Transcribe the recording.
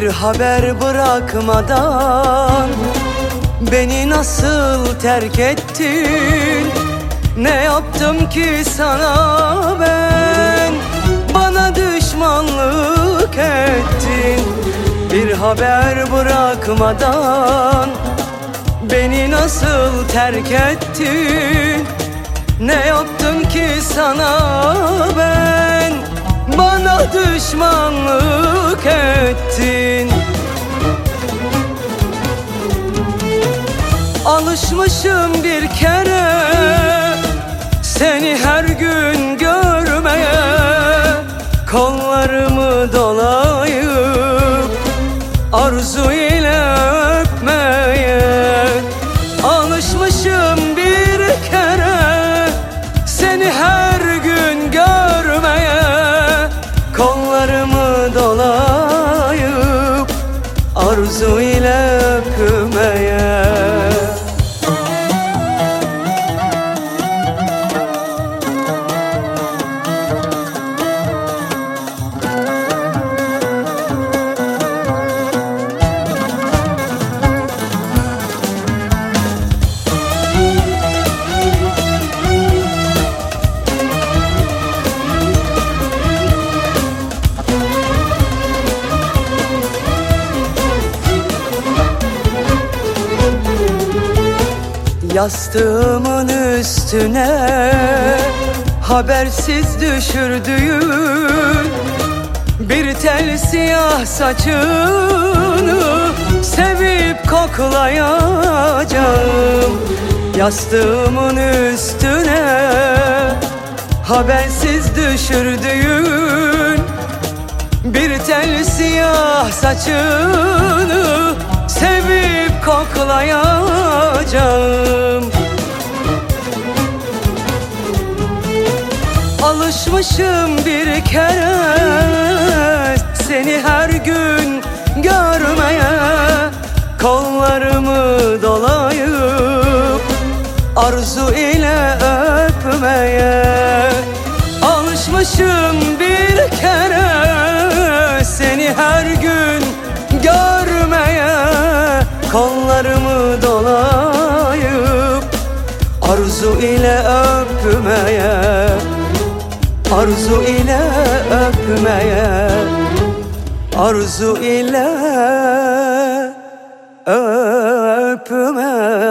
Bir haber bırakmadan beni nasıl terk ettin? Ne yaptım ki sana ben? Bana düşmanlık ettin. Bir haber bırakmadan beni nasıl terk ettin? Ne yaptım ki sana ben? Bana düşmanlık ettin. Alışmışım bir kere seni her gün görmeye, kollarımı dolayıp arzu ile öpmeye. Alışmışım bir kere seni her gün görmeye, kollarımı dolayıp arzu ile öpmeye. Yastığımın üstüne habersiz düşürdüğün bir tel siyah saçını sevip koklayacağım. Yastığımın üstüne habersiz düşürdüğün bir tel siyah saçını sevip koklayacağım. Alışmışım bir kere seni her gün görmeye, kollarımı dolayıp arzu ile öpmeye. Alışmışım bir kere seni her gün görmeye, kollarımı dolayıp arzu ile öpmeye. Arzu ile öpmeye, arzu ile öpmeye.